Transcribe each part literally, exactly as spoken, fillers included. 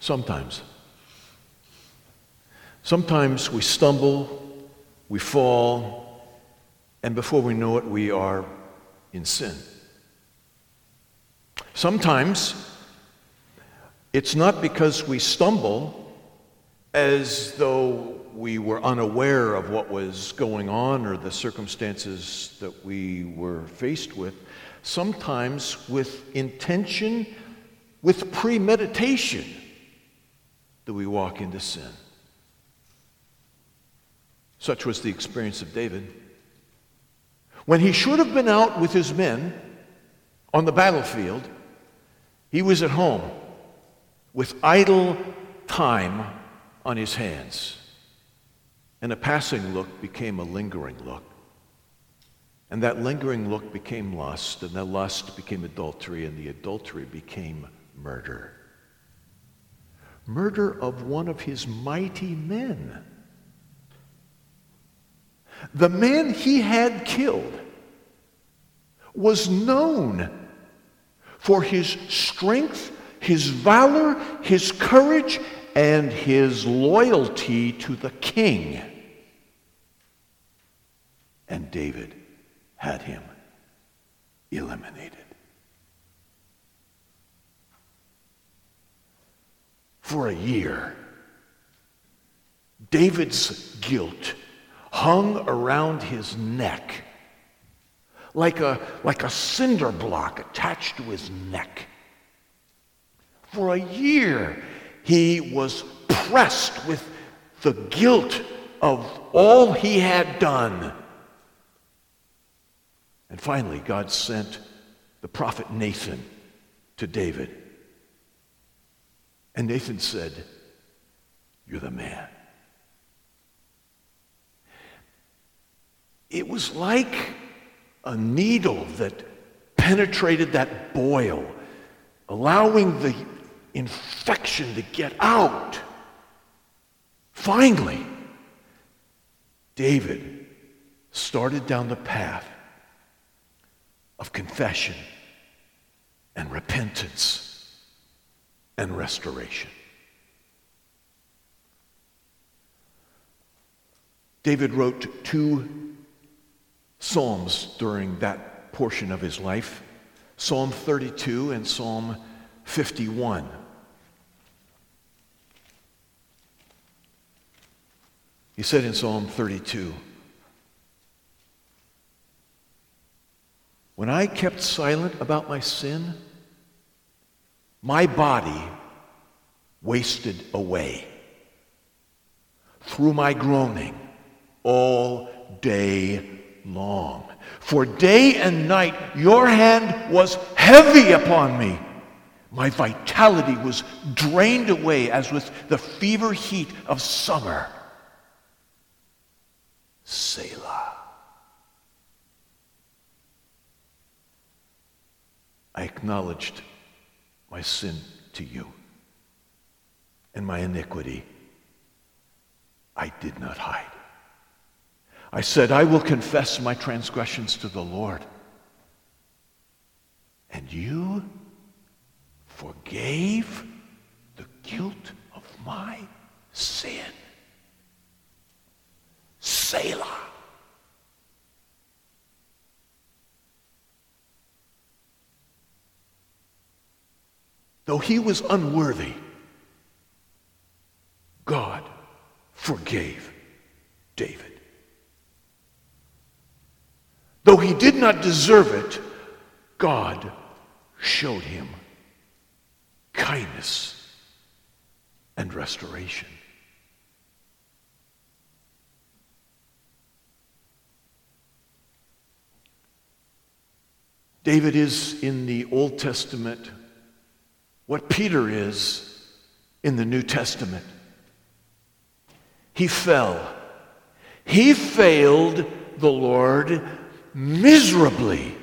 Sometimes. Sometimes we stumble, we fall, and before we know it, we are in sin. Sometimes it's not because we stumble as though we were unaware of what was going on or the circumstances that we were faced with. Sometimes with intention, with premeditation, do we walk into sin. Such was the experience of David. When he should have been out with his men on the battlefield, he was at home with idle time on his hands. And a passing look became a lingering look. And that lingering look became lust, and that lust became adultery, and the adultery became murder. Murder of one of his mighty men. The man he had killed was known for his strength, his valor, his courage, and his loyalty to the king. And David had him eliminated. For a year, David's guilt hung around his neck like a, like a cinder block attached to his neck. For a year, he was pressed with the guilt of all he had done. And finally, God sent the prophet Nathan to David. And Nathan said, "You're the man." It was like a needle that penetrated that boil, allowing the infection to get out. Finally, David started down the path of confession and repentance and restoration. David wrote two psalms during that portion of his life, Psalm thirty-two and Psalm fifty-one. He said in Psalm thirty-two, "When I kept silent about my sin, my body wasted away through my groaning all day long. For day and night your hand was heavy upon me. My vitality was drained away as with the fever heat of summer. Selah. I acknowledged my sin to you, and my iniquity I did not hide. I said, I will confess my transgressions to the Lord, and you forgave the guilt of my sin. Selah. Though he was unworthy, God forgave David. Though he did not deserve it, God showed him kindness and restoration. David is in the Old Testament what Peter is in the New Testament. He fell. He failed the Lord miserably.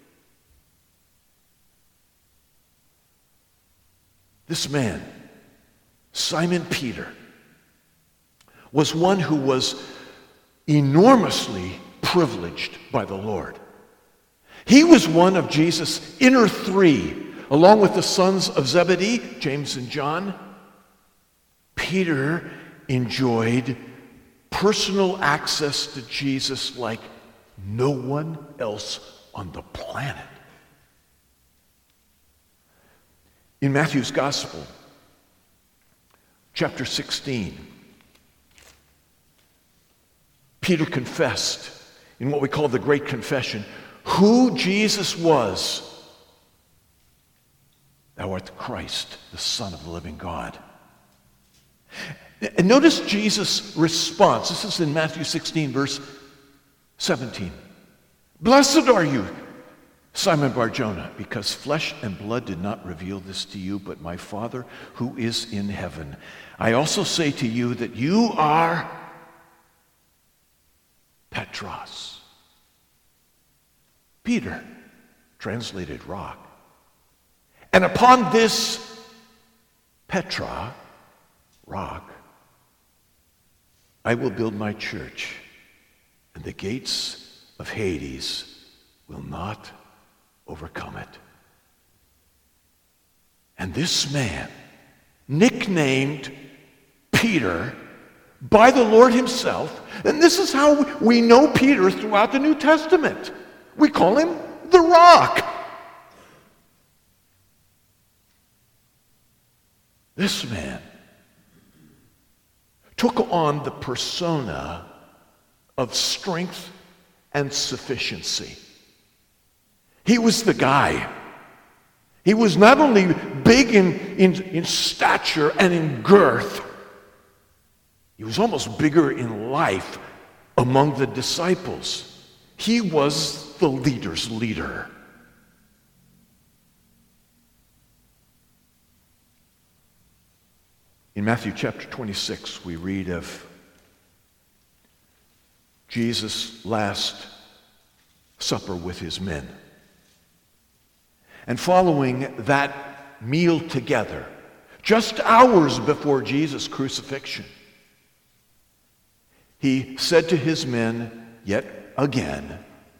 This man, Simon Peter, was one who was enormously privileged by the Lord. He was one of Jesus' inner three, along with the sons of Zebedee, James and John. Peter enjoyed personal access to Jesus like no one else on the planet. In Matthew's Gospel, chapter sixteen, Peter confessed in what we call the Great Confession who Jesus was. Thou art the Christ, the Son of the living God. And notice Jesus' response. This is in Matthew sixteen, verse seventeen. Blessed are you, Simon Bar-Jonah, because flesh and blood did not reveal this to you, but my Father who is in heaven. I also say to you that you are Petros. Peter, translated rock. And upon this Petra, rock, I will build my church, and the gates of Hades will not overcome it. And this man, nicknamed Peter by the Lord himself, and this is how we know Peter throughout the New Testament. We call him the Rock. This man took on the persona of strength and sufficiency. He was the guy. He was not only big in, in, in stature and in girth, he was almost bigger in life among the disciples. He was the leader's leader. In Matthew chapter twenty-six, we read of Jesus' last supper with his men. And following that meal together, just hours before Jesus' crucifixion, he said to his men yet again,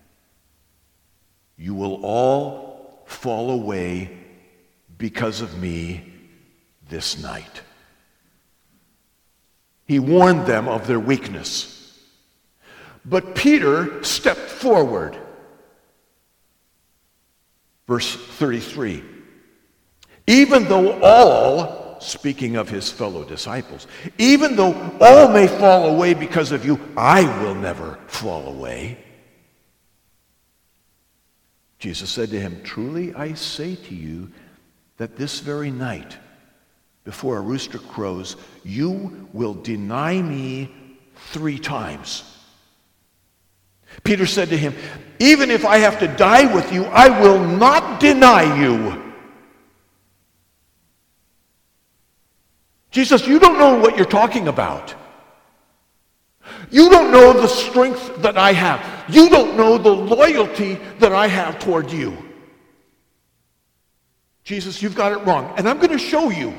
you will all fall away because of me this night. He warned them of their weakness. But Peter stepped forward. Verse thirty-three. Even though all, speaking of his fellow disciples, even though all may fall away because of you, I will never fall away. Jesus said to him, truly I say to you that this very night, before a rooster crows, you will deny me three times. Peter said to him, even if I have to die with you, I will not deny you. Jesus, you don't know what you're talking about. You don't know the strength that I have. You don't know the loyalty that I have toward you. Jesus, you've got it wrong, and I'm going to show you.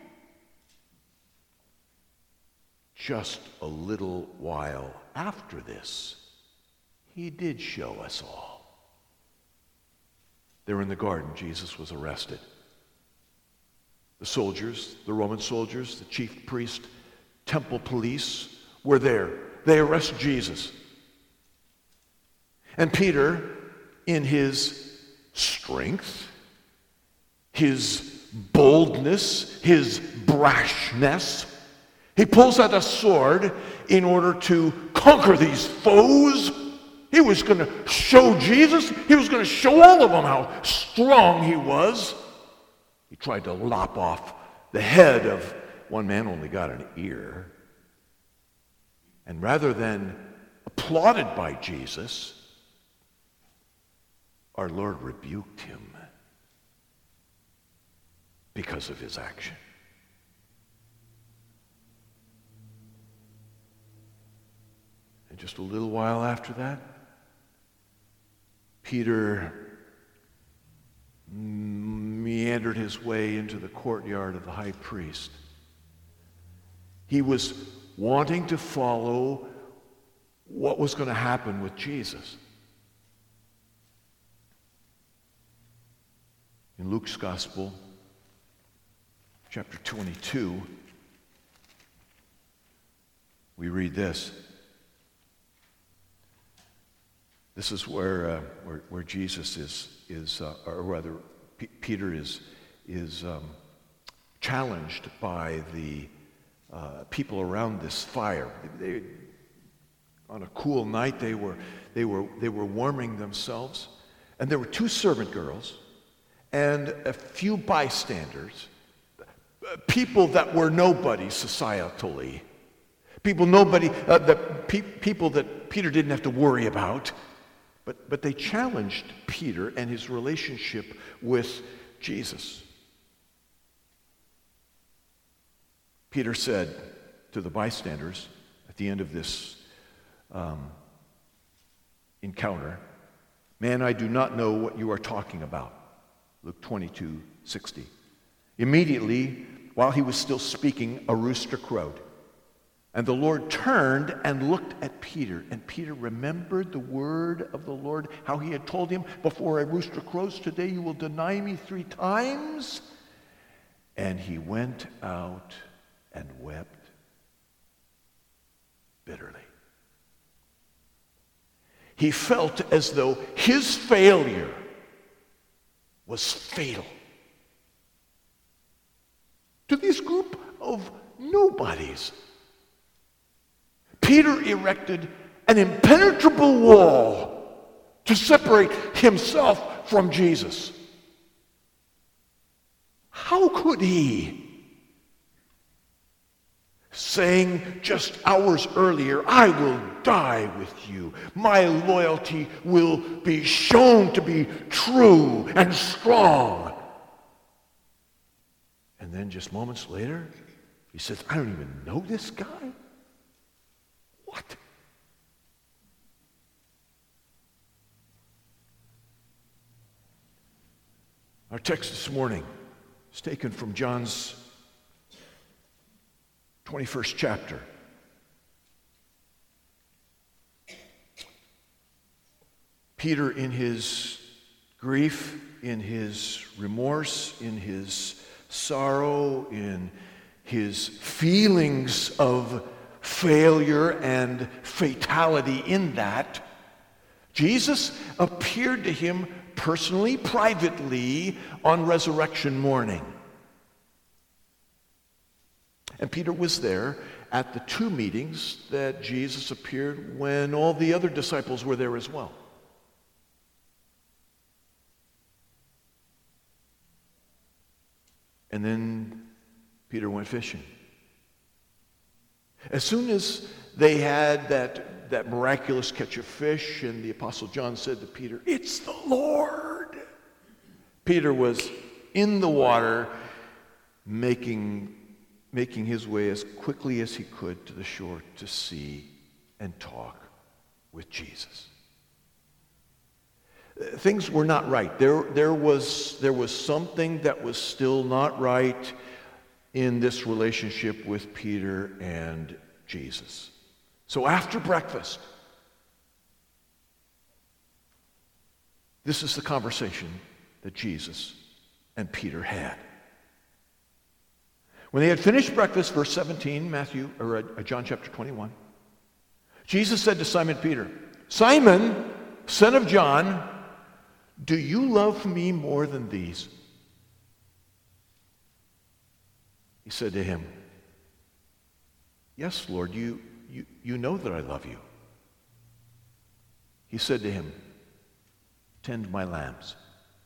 Just a little while after this, he did show us all. There in the garden, Jesus was arrested. The soldiers, the Roman soldiers, the chief priest, temple police were there. They arrest Jesus. And Peter, in his strength, his boldness, his brashness, he pulls out a sword in order to conquer these foes. He was going to show Jesus, he was going to show all of them how strong he was. He tried to lop off the head of one man, only got an ear. And rather than applauded by Jesus, our Lord rebuked him because of his action. And just a little while after that, Peter meandered his way into the courtyard of the high priest. He was wanting to follow what was going to happen with Jesus. In Luke's Gospel, chapter twenty-two, we read this. This is where uh, where, where Jesus is is, uh, or rather, P- Peter is is um, challenged by the uh, people around this fire. They, on a cool night, they were they were they were warming themselves, and there were two servant girls and a few bystanders, people that were nobody societally, people nobody uh, that pe- people that Peter didn't have to worry about. But, but they challenged Peter and his relationship with Jesus. Peter said to the bystanders at the end of this um, encounter, "Man, I do not know what you are talking about." Luke twenty-two sixty. Immediately, while he was still speaking, a rooster crowed. And the Lord turned and looked at Peter, and Peter remembered the word of the Lord, how he had told him, "Before a rooster crows today, you will deny me three times." And he went out and wept bitterly. He felt as though his failure was fatal to this group of nobodies. Peter erected an impenetrable wall to separate himself from Jesus. How could he, saying just hours earlier, "I will die with you. My loyalty will be shown to be true and strong." And then just moments later, he says, "I don't even know this guy." What? Our text this morning is taken from John's twenty-first chapter. Peter, in his grief, in his remorse, in his sorrow, in his feelings of failure and fatality in that, Jesus appeared to him personally, privately, on resurrection morning. And Peter was there at the two meetings that Jesus appeared when all the other disciples were there as well. And then Peter went fishing. As soon as they had that, that miraculous catch of fish, and the Apostle John said to Peter, "It's the Lord," Peter was in the water, making, making his way as quickly as he could to the shore to see and talk with Jesus. Things were not right. There, there was, there was something that was still not right in this relationship with Peter and Jesus. So after breakfast, this is the conversation that Jesus and Peter had. When they had finished breakfast, verse seventeen, Matthew or uh, John chapter twenty-one, Jesus said to Simon Peter, "Simon, son of John, do you love me more than these?" He said to him, "Yes, Lord, you, you, you know that I love you." He said to him, "Tend my lambs."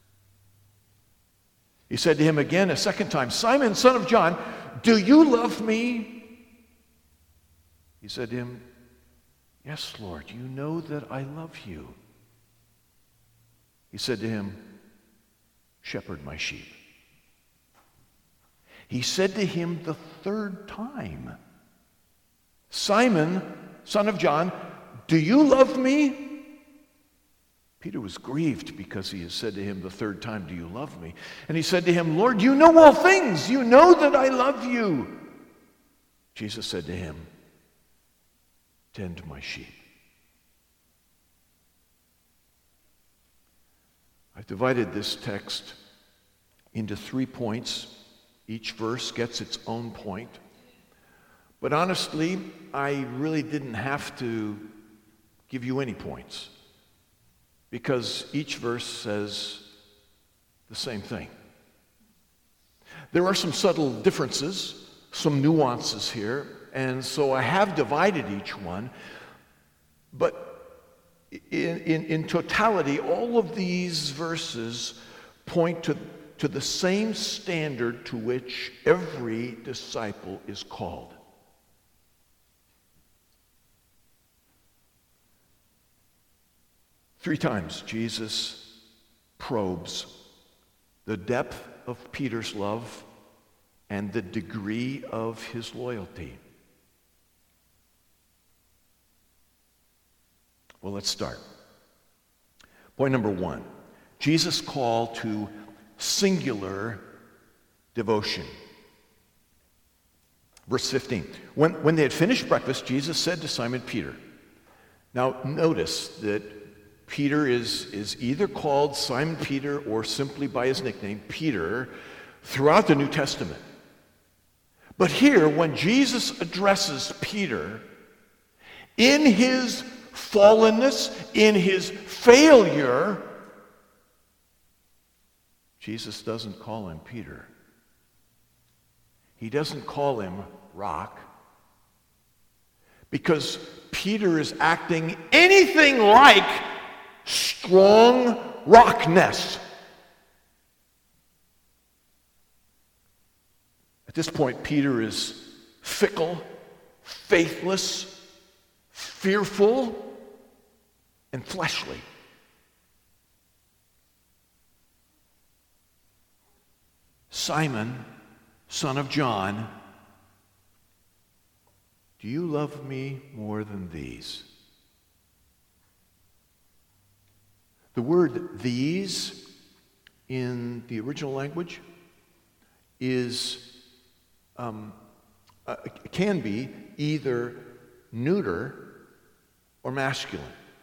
He said to him again a second time, "Simon, son of John, do you love me?" He said to him, "Yes, Lord, you know that I love you." He said to him, "Shepherd my sheep." He said to him the third time, "Simon, son of John, do you love me?" Peter was grieved because he had said to him the third time, "Do you love me?" And he said to him, "Lord, you know all things. You know that I love you." Jesus said to him, "Tend my sheep." I've divided this text into three points. Each verse gets its own point. But honestly, I really didn't have to give you any points because each verse says the same thing. There are some subtle differences, some nuances here, and so I have divided each one, but in, in, in totality, all of these verses point to, to the same standard to which every disciple is called. Three times Jesus probes the depth of Peter's love and the degree of his loyalty. Well, let's start. Point number one, Jesus' call to singular devotion. Verse fifteen, when, when they had finished breakfast, Jesus said to Simon Peter. Now notice that Peter is, is either called Simon Peter or simply by his nickname, Peter, throughout the New Testament. But here, when Jesus addresses Peter, in his fallenness, in his failure, Jesus doesn't call him Peter. He doesn't call him rock, because Peter is acting anything like strong rockness. At this point, Peter is fickle, faithless, fearful, and fleshly. Simon, son of John, do you love me more than these? The word these in the original language is um, uh, can be either neuter or masculine.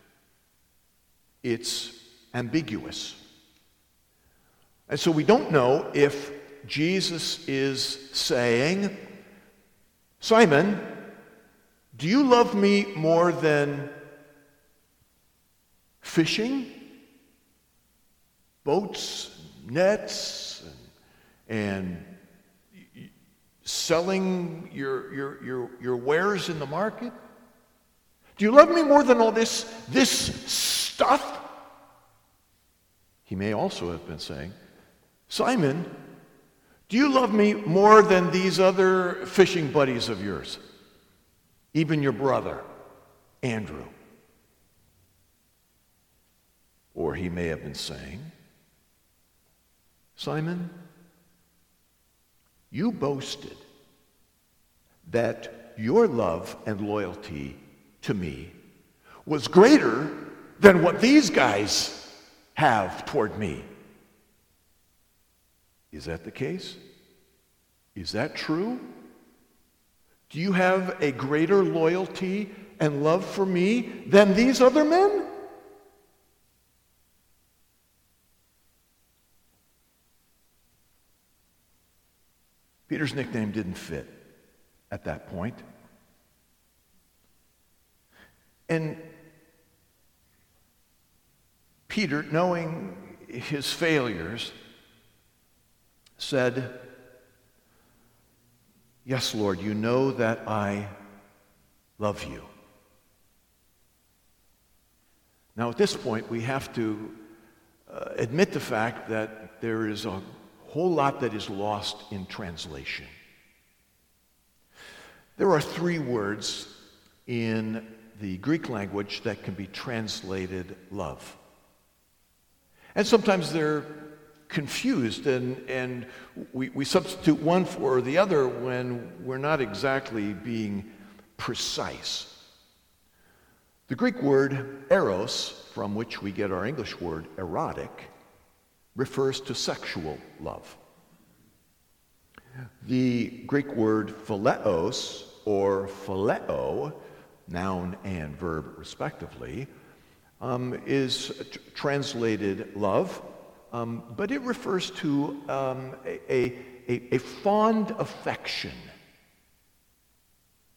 It's ambiguous. And so we don't know if Jesus is saying, Simon, do you love me more than fishing? Boats, nets, and, and selling your, your, your, your wares in the market? Do you love me more than all this, this stuff? He may also have been saying, Simon, do you love me more than these other fishing buddies of yours? Even your brother, Andrew. Or he may have been saying, Simon, you boasted that your love and loyalty to me was greater than what these guys have toward me. Is that the case? Is that true? Do you have a greater loyalty and love for me than these other men? Peter's nickname didn't fit at that point. And Peter, knowing his failures, said, Yes, Lord, you know that I love you. Now, at this point, we have to uh, admit the fact that there is a whole lot that is lost in translation. There are three words in the Greek language that can be translated love. And sometimes they're confused, and, and we, we substitute one for the other when we're not exactly being precise. The Greek word eros, from which we get our English word erotic, refers to sexual love. The Greek word phileos, or phileo, noun and verb respectively, um, is t- translated love, um, but it refers to um, a, a, a fond affection,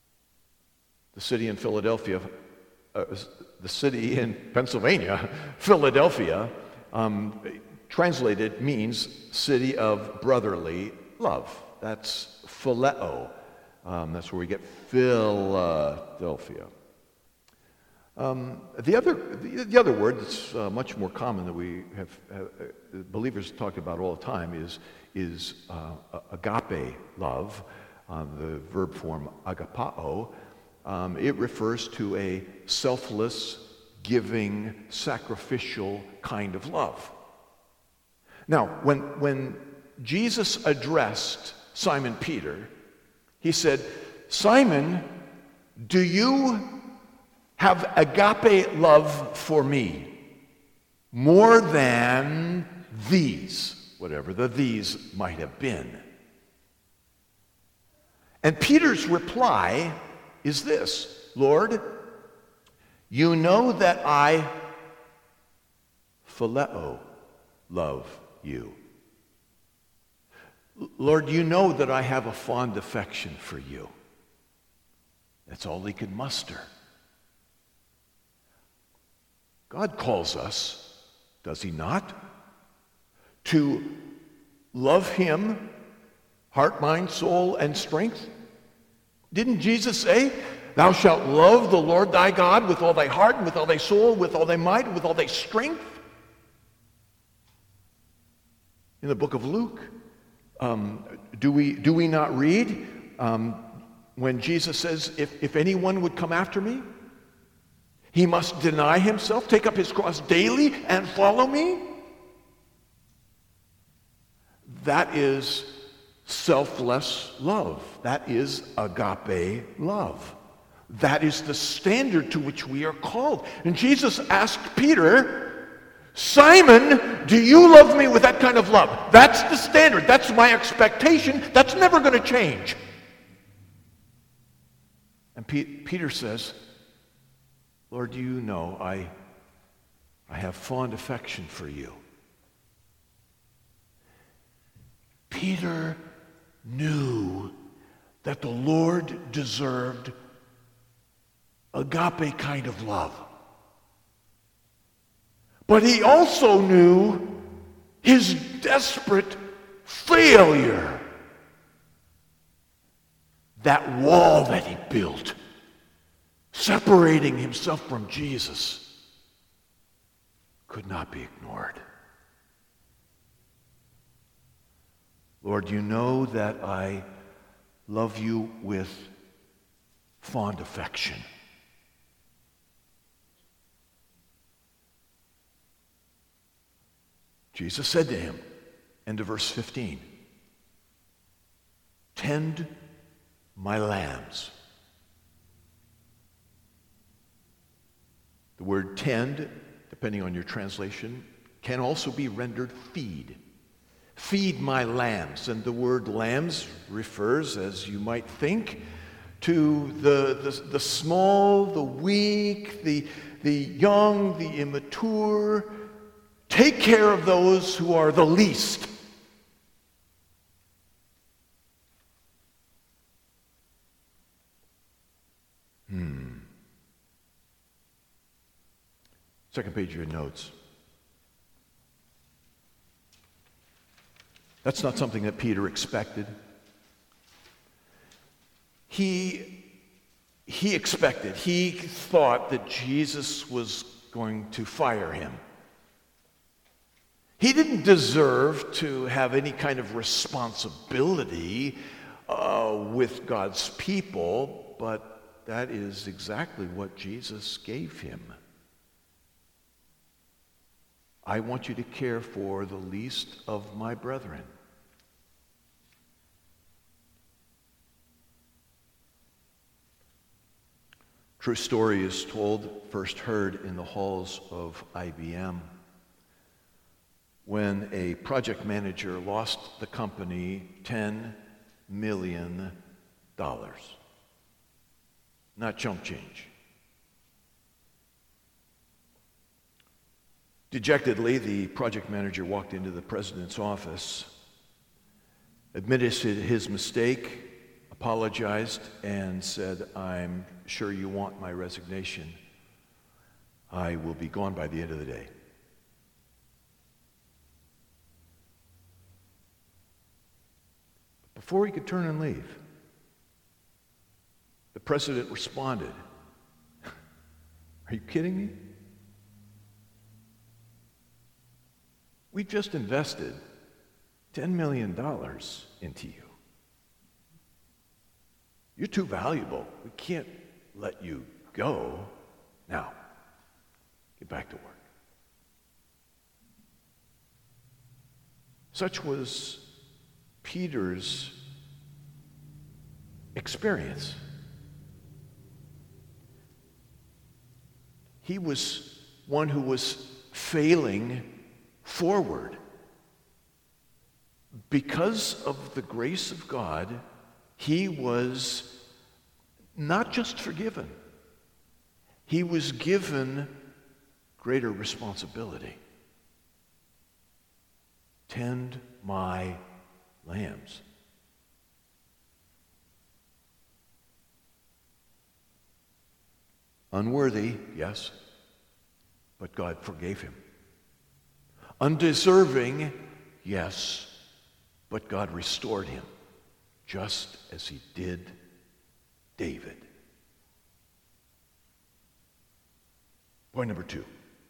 The city in Philadelphia, uh, the city in Pennsylvania, Philadelphia, um, translated means city of brotherly love. That's phileo. Um, that's where we get Philadelphia. Um, the other, the, the other word that's uh, much more common that we have, have uh, believers talk about all the time is is uh, agape love, uh, the verb form agapao. Um, it refers to a selfless, giving, sacrificial kind of love. Now, when when Jesus addressed Simon Peter, he said, "Simon, do you have agape love for me more than these," whatever the these might have been? And Peter's reply is this: "Lord, you know that I phileo love you. Lord, you know that I have a fond affection for you." That's all he could muster. God calls us, does he not, to love him, heart, mind, soul, and strength? Didn't Jesus say, "Thou shalt love the Lord thy God with all thy heart, and with all thy soul, with all thy might, and with all thy strength"? In the book of Luke, um, do we do we not read um, when Jesus says, if, if anyone would come after me, he must deny himself, take up his cross daily, and follow me? That is selfless love. That is agape love. That is the standard to which we are called. And Jesus asked Peter, "Simon, do you love me with that kind of love?" That's the standard. That's my expectation. That's never going to change. And P- Peter says, "Lord, you know I, I have fond affection for you." Peter knew that the Lord deserved agape kind of love. But he also knew his desperate failure. That wall that he built, separating himself from Jesus, could not be ignored. "Lord, you know that I love you with fond affection." Jesus said to him, end of verse fifteen, "Tend my lambs." The word tend, depending on your translation, can also be rendered feed. Feed my lambs. And the word lambs refers, as you might think, to the, the, the small, the weak, the, the young, the immature. Take care of those who are the least. Hmm. Second page of your notes. That's not something that Peter expected. He, he expected, he thought that Jesus was going to fire him. He didn't deserve to have any kind of responsibility uh, with God's people, but that is exactly what Jesus gave him. "I want you to care for the least of my brethren." True story is told, first heard in the halls of I B M, when a project manager lost the company ten million dollars. Not chump change. Dejectedly, the project manager walked into the president's office, admitted his mistake, apologized and said, I'm sure you want my resignation. I will be gone by the end of the day. Before he could turn and leave, the president responded, are you kidding me? We just invested ten million dollars into you. You're too valuable. We can't let you go. Now, get back to work. Such was Peter's experience. He was one who was failing forward. Because of the grace of God, he was not just forgiven, he was given greater responsibility. Tend my lambs. Unworthy, yes, but God forgave him. Undeserving, yes, but God restored him, just as he did David. Point number two.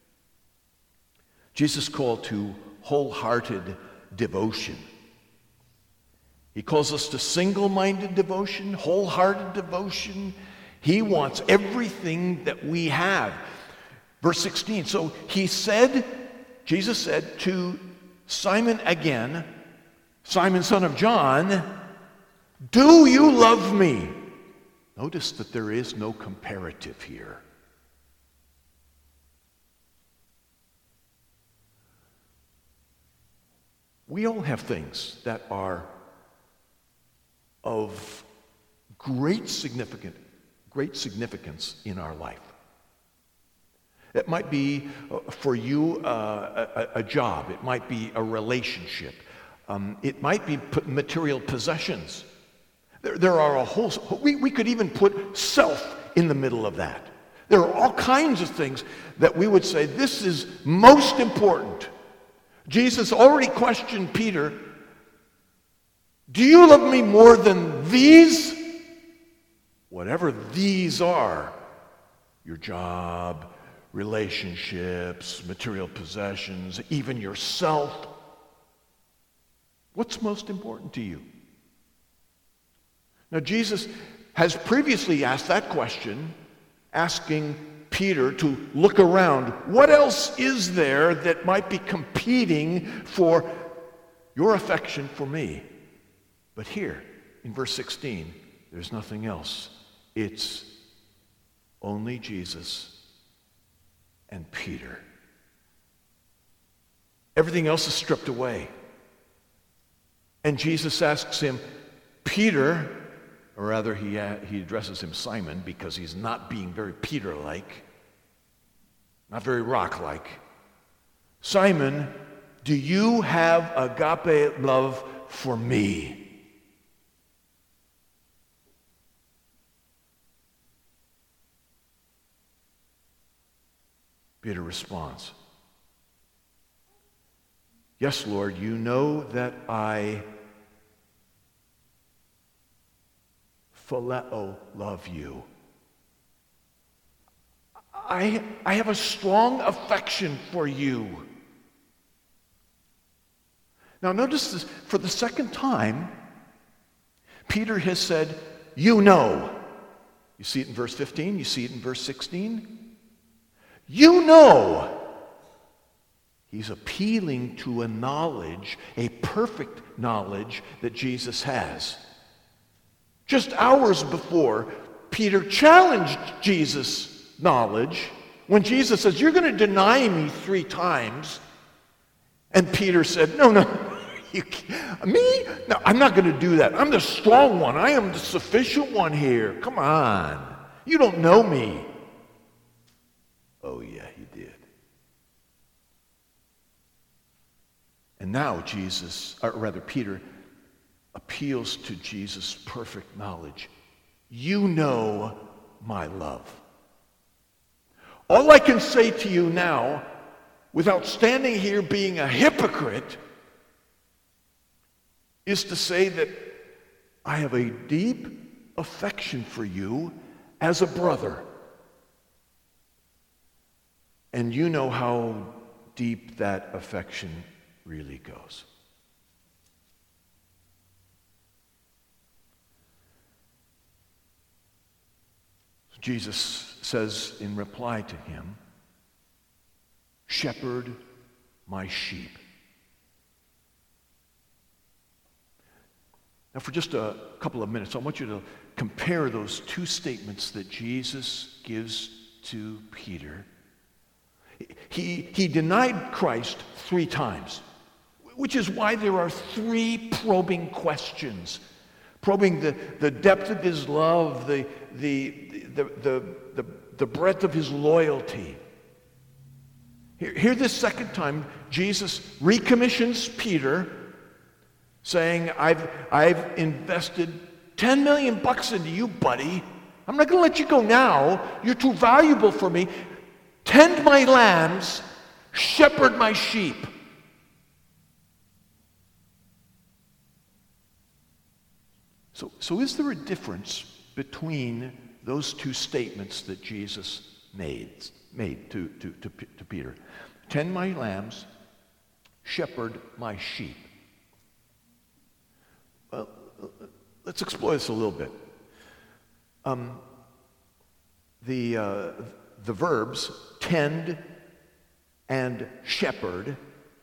Jesus called to wholehearted devotion. He calls us to single-minded devotion, wholehearted devotion. He wants everything that we have. Verse sixteen, so he said, Jesus said to Simon again, Simon, son of John, do you love me? Notice that there is no comparative here. We all have things that are of great significant, great significance in our life. It might be uh, for you uh, a, a job. It might be a relationship. Um, it might be material possessions. There, there are a whole, we, we could even put self in the middle of that. There are all kinds of things that we would say, this is most important. Jesus already questioned Peter, do you love me more than these? Whatever these are, your job, relationships, material possessions, even yourself. What's most important to you? Now, Jesus has previously asked that question, asking Peter to look around. What else is there that might be competing for your affection for me? But here, in verse sixteen, there's nothing else. It's only Jesus and Peter. Everything else is stripped away. And Jesus asks him, Peter, or rather he, uh, he addresses him Simon because he's not being very Peter-like, not very rock-like. Simon, do you have agape love for me? Peter responds, yes, Lord, you know that I phileo love you. I, I have a strong affection for you. Now notice this, for the second time, Peter has said, you know. You see it in verse fifteen, you see it in verse sixteen. You know. He's appealing to a knowledge, a perfect knowledge that Jesus has. Just hours before, Peter challenged Jesus' knowledge when Jesus says, you're going to deny me three times. And Peter said, no, no, you can't. Me? No, I'm not going to do that. I'm the strong one. I am the sufficient one here. Come on. You don't know me. Oh, yeah, he did. And now Jesus, or rather Peter, appeals to Jesus' perfect knowledge. You know my love. All I can say to you now, without standing here being a hypocrite, is to say that I have a deep affection for you as a brother. And you know how deep that affection really goes. Jesus says in reply to him, shepherd my sheep. Now for just a couple of minutes, I want you to compare those two statements that Jesus gives to Peter. He, he denied Christ three times, which is why there are three probing questions. Probing the, the depth of his love, the, the, the, the, the, the breadth of his loyalty. Here, here this second time, Jesus recommissions Peter, saying, I've, I've invested ten million bucks into you, buddy. I'm not going to let you go now. You're too valuable for me. Tend my lambs, shepherd my sheep. So, so is there a difference between those two statements that Jesus made, made to, to, to, to Peter? Tend my lambs, shepherd my sheep. Well, let's explore this a little bit. Um, the, uh, the verbs tend and shepherd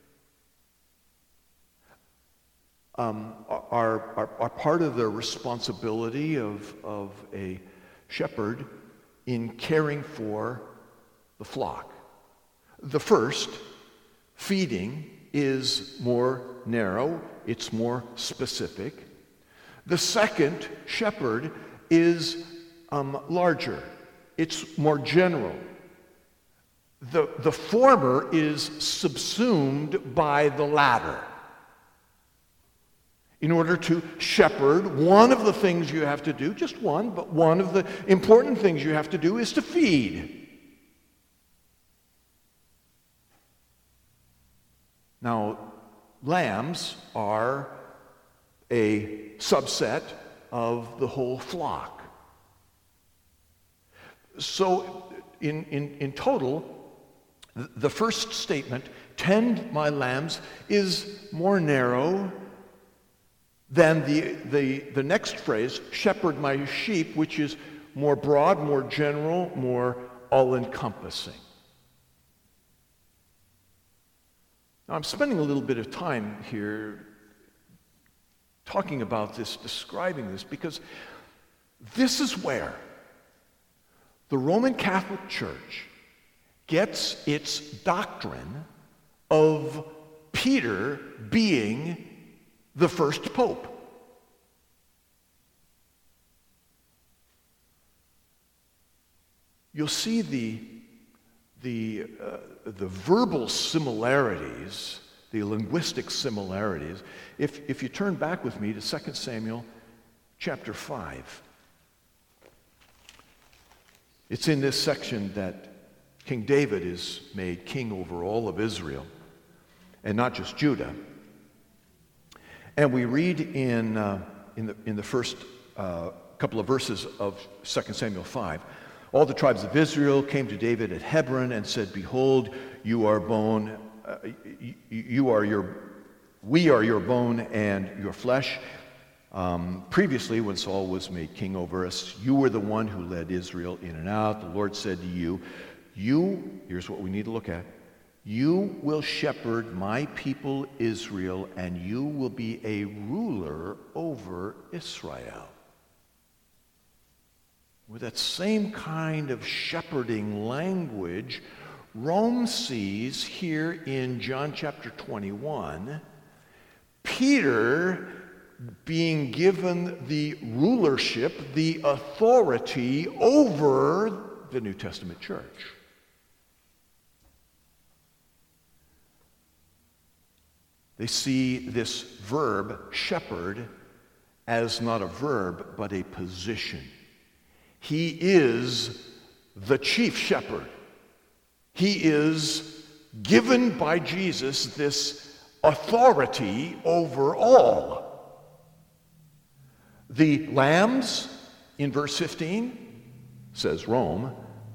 um, are, are, are part of the responsibility of, of a shepherd in caring for the flock. The first, feeding, is more narrow, it's more specific. The second, shepherd, is um, larger, it's more general. The, the former is subsumed by the latter. In order to shepherd, one of the things you have to do, just one, but one of the important things you have to do is to feed. Now, lambs are a subset of the whole flock. So, in, in, in total, the first statement, tend my lambs, is more narrow than the, the, the next phrase, shepherd my sheep, which is more broad, more general, more all-encompassing. Now, I'm spending a little bit of time here talking about this, describing this, because this is where the Roman Catholic Church gets its doctrine of Peter being the first pope. You'll see the, the, uh, the verbal similarities, the linguistic similarities, if, if you turn back with me to Second Samuel chapter five. It's in this section that King David is made king over all of Israel, and not just Judah. And we read in, uh, in, the, in the first uh, couple of verses of Second Samuel five, all the tribes of Israel came to David at Hebron and said, behold, you are bone, uh, you, you are your, we are your bone and your flesh. Um, previously, when Saul was made king over us, you were the one who led Israel in and out. The Lord said to you, you, here's what we need to look at, you will shepherd my people Israel, and you will be a ruler over Israel. With that same kind of shepherding language, Rome sees here in John chapter twenty-one, Peter being given the rulership, the authority over the New Testament church. They see this verb, shepherd, as not a verb, but a position. He is the chief shepherd. He is given by Jesus this authority over all. The lambs, in verse fifteen, says Rome,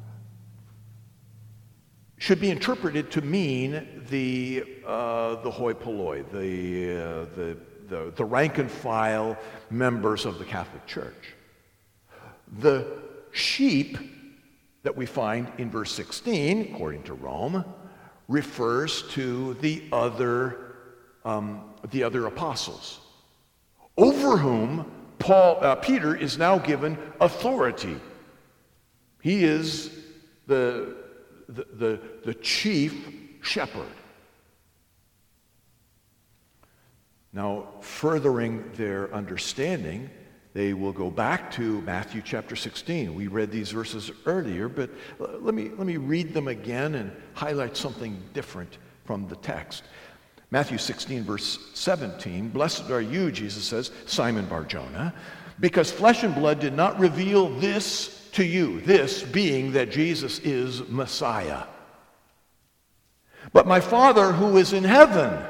should be interpreted to mean the uh, the hoi polloi, the, uh, the the the rank and file members of the Catholic Church. The sheep that we find in verse sixteen, according to Rome, refers to the other um, the other apostles, over whom Paul uh, Peter is now given authority. He is the the the, the chief shepherd. Now, furthering their understanding, they will go back to Matthew chapter sixteen. We read these verses earlier, but let me, let me read them again and highlight something different from the text. Matthew sixteen, verse seventeen, "Blessed are you," Jesus says, "Simon Bar-Jonah, because flesh and blood did not reveal this to you," this being that Jesus is Messiah, "but my Father who is in heaven.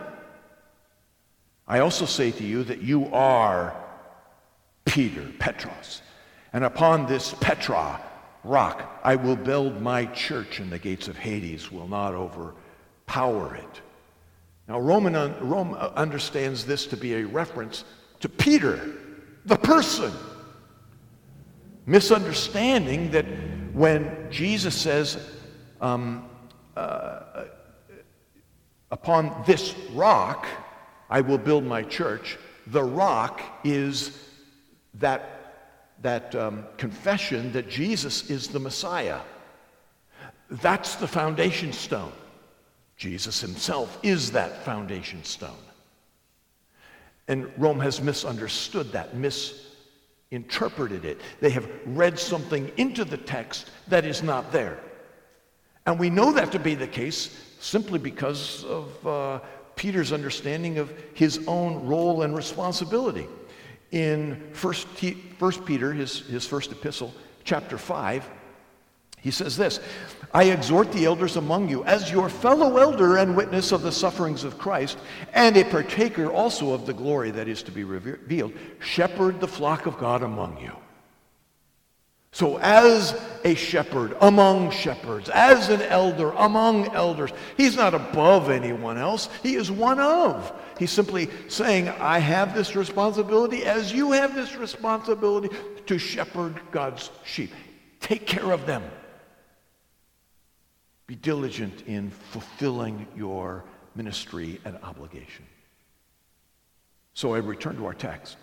I also say to you that you are Peter," Petros, "and upon this Petra, rock, I will build my church, and the gates of Hades will not overpower it." Now, Roman, Rome understands this to be a reference to Peter, the person, misunderstanding that when Jesus says, um, uh, "upon this rock I will build my church," the rock is that, that um, confession that Jesus is the Messiah. That's the foundation stone. Jesus himself is that foundation stone. And Rome has misunderstood that, misinterpreted it. They have read something into the text that is not there. And we know that to be the case simply because of uh, Peter's understanding of his own role and responsibility. In First Peter, his, his first epistle, chapter five, he says this, "I exhort the elders among you, as your fellow elder and witness of the sufferings of Christ, and a partaker also of the glory that is to be revealed, shepherd the flock of God among you." So as a shepherd among shepherds, as an elder among elders, he's not above anyone else. He is one of. He's simply saying, I have this responsibility as you have this responsibility to shepherd God's sheep. Take care of them. Be diligent in fulfilling your ministry and obligation. So I return to our text.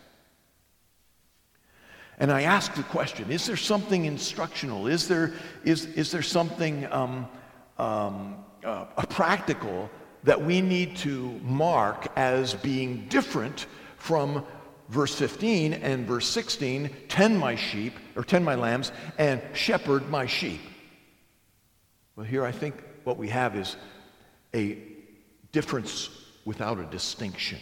And I ask the question, is there something instructional? Is there, is, is there something um, um, uh, practical that we need to mark as being different from verse fifteen and verse sixteen, "Tend my sheep," or "tend my lambs," and "shepherd my sheep"? Well, here I think what we have is a difference without a distinction.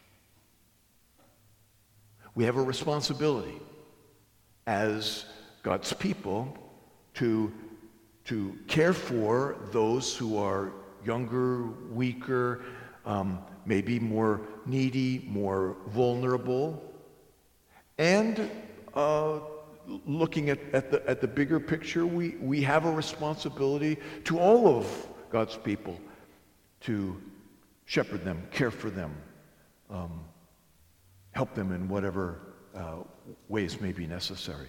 We have a responsibility as God's people to, to care for those who are younger, weaker, um, maybe more needy, more vulnerable, and uh, looking at, at, the, at the bigger picture, we, we have a responsibility to all of God's people to shepherd them, care for them, um, help them in whatever uh, ways may be necessary.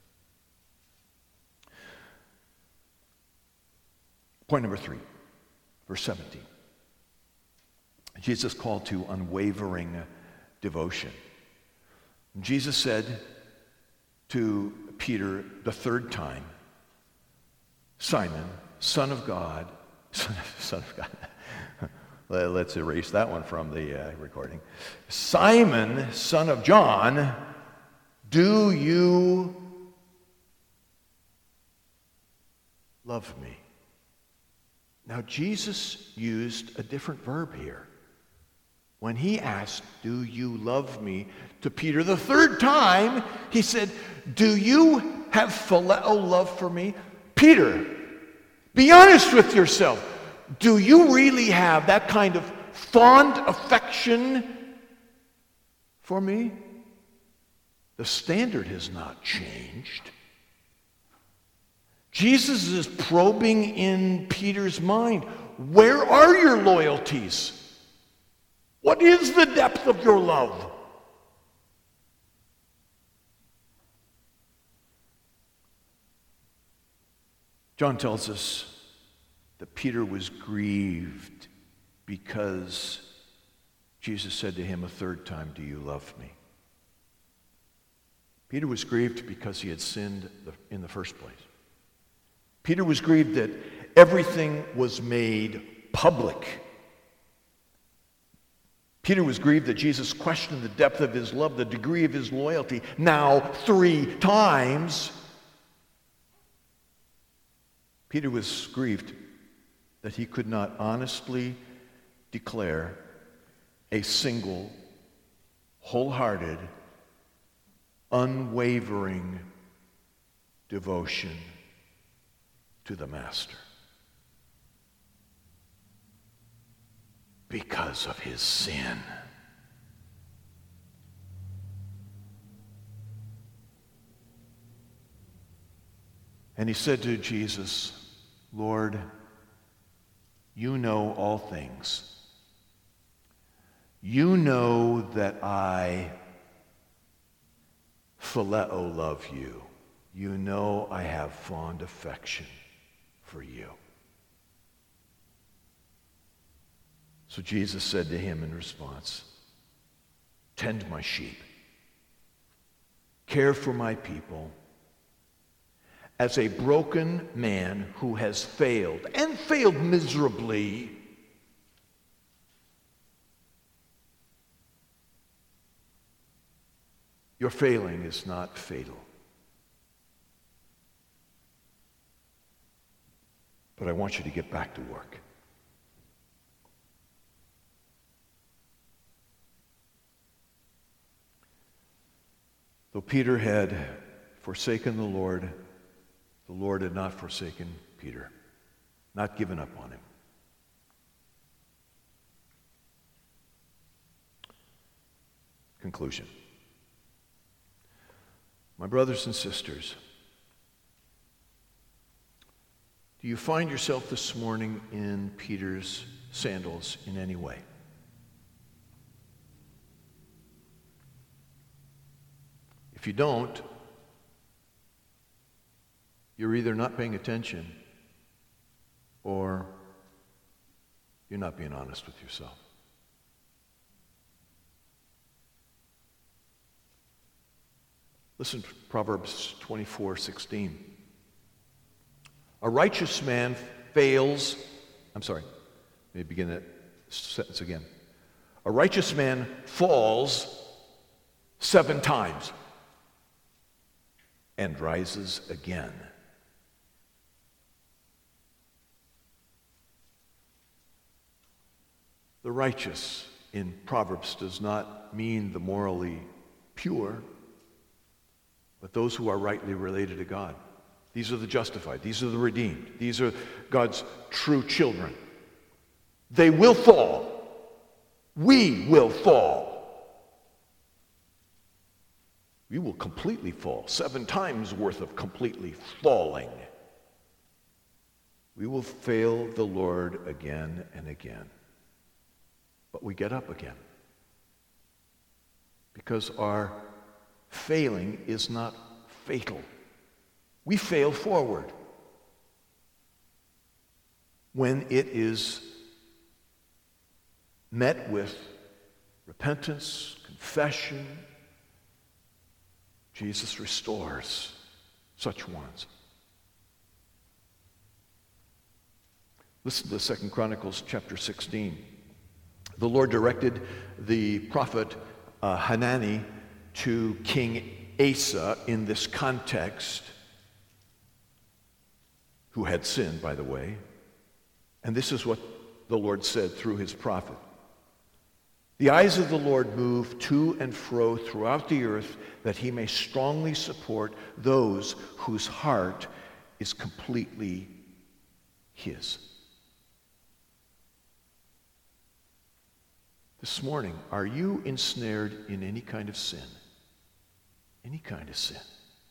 Point number three, verse seventeen. Jesus called to unwavering devotion. Jesus said to Peter the third time, "Simon, son of God," son of, son of God. Let's erase that one from the uh, recording. "Simon, son of John, do you love me?" Now, Jesus used a different verb here. when he asked, "Do you love me?" to Peter the third time, he said, "Do you have phileo love for me?" Peter, be honest with yourself. Do you really have that kind of fond affection for me? The standard has not changed. Jesus is probing in Peter's mind. Where are your loyalties? What is the depth of your love? John tells us that Peter was grieved because Jesus said to him a third time, "Do you love me?" Peter was grieved because he had sinned in the first place. Peter was grieved that everything was made public. Peter was grieved that Jesus questioned the depth of his love, the degree of his loyalty, now three times. Peter was grieved that he could not honestly declare a single, wholehearted, unwavering devotion to the Master because of his sin. And he said to Jesus, "Lord, you know all things. You know that I phileo love you. You know I have fond affection for you." So Jesus said to him in response, "Tend my sheep, care for my people. As a broken man who has failed, and failed miserably, your failing is not fatal. But I want you to get back to work." Though Peter had forsaken the Lord, the Lord had not forsaken Peter, not given up on him. Conclusion. My brothers and sisters, do you find yourself this morning in Peter's sandals in any way? If you don't, you're either not paying attention or you're not being honest with yourself. Listen to Proverbs twenty-four sixteen. A righteous man fails, I'm sorry, let me begin that sentence again. A righteous man falls seven times and rises again. The righteous in Proverbs does not mean the morally pure, but those who are rightly related to God. These are the justified. These are the redeemed. These are God's true children. They will fall. We will fall. We will completely fall. Seven times worth of completely falling. We will fail the Lord again and again. But we get up again. Because our failing is not fatal. We fail forward when it is met with repentance, confession. Jesus restores such ones. Listen to Second Chronicles chapter sixteen. The Lord directed the prophet uh, Hanani to King Asa in this context, who had sinned, by the way. And this is what the Lord said through his prophet. The eyes of the Lord move to and fro throughout the earth, that he may strongly support those whose heart is completely his. This morning, are you ensnared in any kind of sin? Any kind of sin?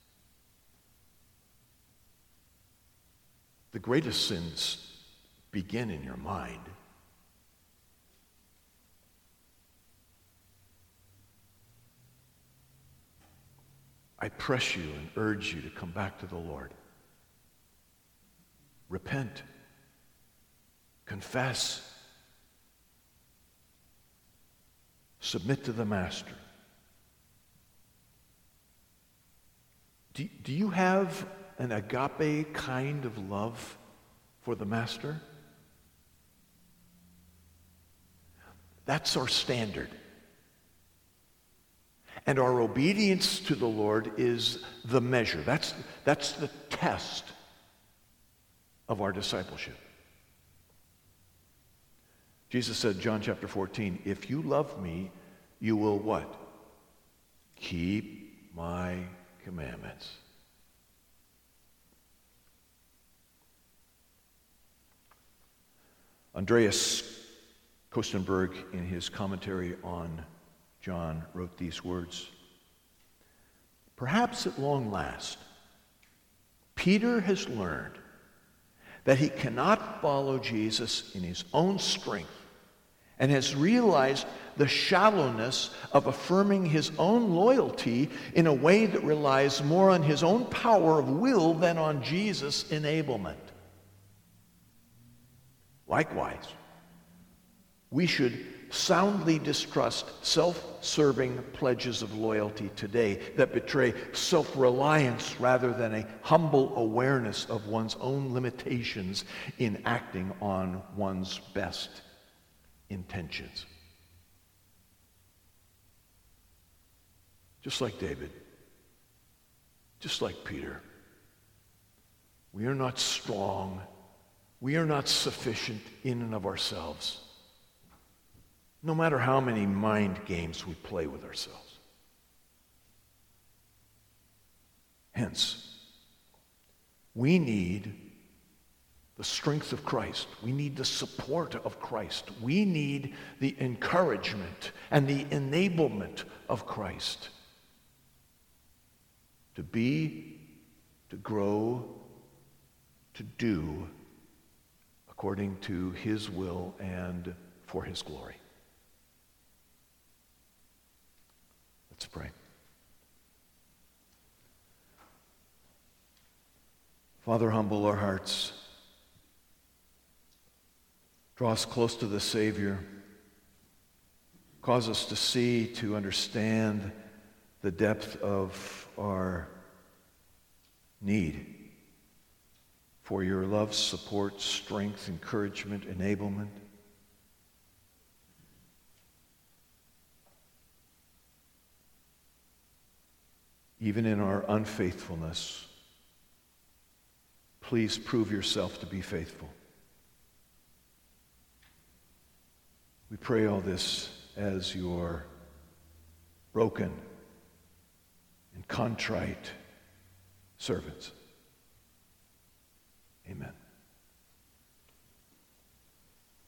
The greatest sins begin in your mind. I press you and urge you to come back to the Lord. Repent. Confess. Submit to the Master. Do, do you have an agape kind of love for the Master? That's our standard. And our obedience to the Lord is the measure. That's, that's the test of our discipleship. Jesus said, John chapter fourteen, if you love me, you will what? Keep my commandments. Andreas Kostenberg, in his commentary on John, wrote these words: perhaps at long last, Peter has learned that he cannot follow Jesus in his own strength, and has realized the shallowness of affirming his own loyalty in a way that relies more on his own power of will than on Jesus' enablement. Likewise, we should soundly distrust self-serving pledges of loyalty today that betray self-reliance rather than a humble awareness of one's own limitations in acting on one's best intentions. Just like David, just like Peter, we are not strong, we are not sufficient in and of ourselves, no matter how many mind games we play with ourselves. Hence, we need the strength of Christ. We need the support of Christ. We need the encouragement and the enablement of Christ to be, to grow, to do according to his will and for his glory. Let's pray. Father, humble our hearts. Draw us close to the Savior. Cause us to see, to understand the depth of our need for your love, support, strength, encouragement, enablement. Even in our unfaithfulness, please prove yourself to be faithful. We pray all this as your broken and contrite servants. Amen.